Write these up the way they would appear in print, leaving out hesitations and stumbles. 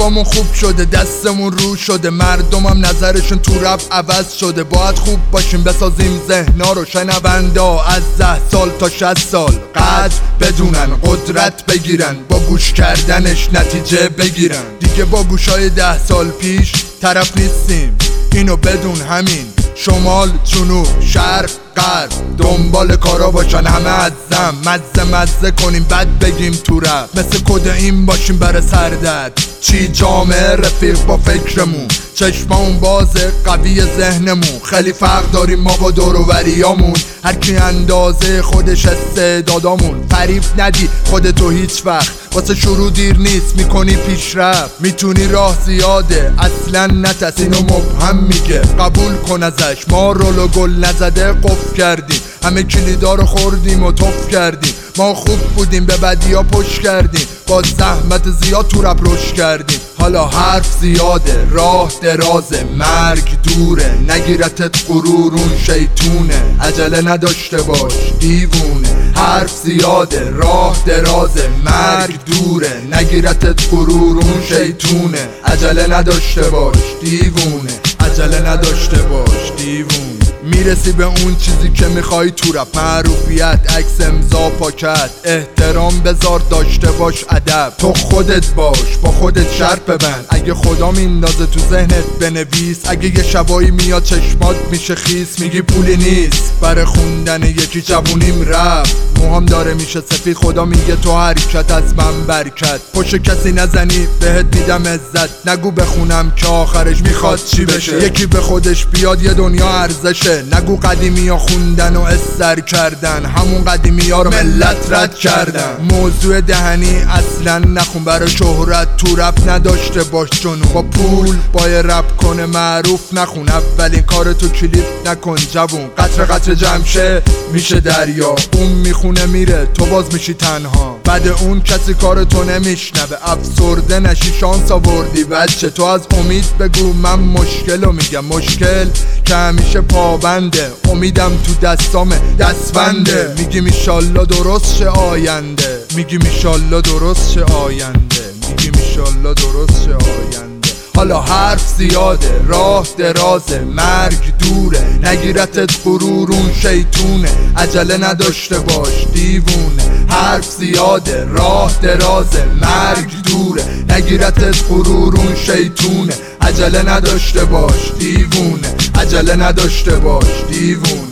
هوامون خوب شده، دستمون رو شده، مردمم نظرشون تو رپ عوض شده. باید خوب باشیم بسازیم ذهنا رو، شنوندا از 10 سال تا 60 سال قدر بدونن، قدرت بگیرن، با گوش کردنش نتیجه بگیرن. دیگه با گوشای 10 سال پیش طرف نیستیم، اینو بدون. همین شمال جنوب شرق غرب دنبال کارا باشن، همه عزم مزه کنیم بعد بگیم تو رپ. مثل کد این باشیم برای سردرد، چی جامعه رفیق با فکرمون، چشممون بازه قوی ذهنمون. خیلی فرق داریم ما با دور و بریامون، هر کی اندازه خودش استعدادامون. فریب ندی خودتو هیچ وقت، واسه شروع دیر نیست، میکنی پیشرفت. میتونی راه زیاده اصلا نترس، اینو مبهم میگه قبول کن ازش. ما رول و گل نزده قفل کردیم، همه کلیدا رو خوردیم و توف کردیم. ما خوب بودیم به بدیا پشت کردیم، با زحمت زیاد تو رپ رشد کردیم. حالا حرف زیاده راه درازه، مرگ دوره نگیرتت غرور اون شیطونه. عجله نداشته باش دیوونه، حرف زیاده راه درازه، مرگ دوره نگیرتت غرور اون شیطونه. عجله نداشته باش دیوونه، عجله نداشته باش دیوونه. میرسی به اون چیزی که میخوای تو رپ، معروفیت، عکس، امضا، پاکت، احترام بذار، داشته باش ادب. تو خودت باش، با خودت شرط ببند، اگه خدا میندازه تو ذهنت بنویس. اگه یه شبایی میاد چشمات میشه خیس، میگی پولی نیست برای خوندن یکی جوونیم رپ. موهام داره میشه سفید، خدا میگه تو حرکت از من برکت. پشت کسی نزنی بهت میدم عزت، نگو بخونم که آخرش میخواد چی بشه. یکی به خودش بیاد یه دنیا ارزشه، نگو قدیمی ها خوندن و استر کردن، همون قدیمی ها رو ملت رد کردن. موضوع دهنی اصلا نخون، برای شهرت تو رپ نداشته باش جنون. با پول بای رپ کنه معروف نخون، اولین کار تو کلیپ نکن جوون. قطره قطره جمشه میشه دریا، اون میخونه میره تو باز میشی تنها. بعد اون کسی کار تو نمیشنوه، افسرده نشی شانس آوردی بچه. تو از امید بگو من مشکلو میگم، مشکل که همیشه پابنده، امیدم تو دستامه دستبنده. میگیم ایشالله درست شه آینده، میگیم ایشالله درست شه آینده، میگیم ایشالله درست شه آینده. حالا حرف زیاده راه درازه، مرگ دوره نگیرتت غرور اون شیطونه. عجله نداشته باش دیوونه، حرف زیاده راه درازه، مرگ دوره نگیرتت غرور اون شیطونه. عجله نداشته باش دیوونه، عجله نداشته باش دیوونه.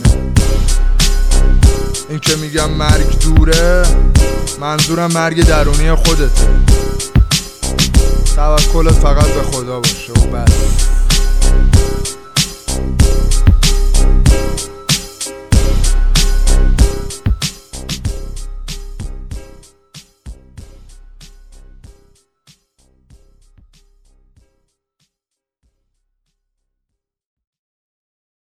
این که میگم مرگ دوره، منظورم مرگ درونی خودته. توکلت فقط به خدا باشه و بس.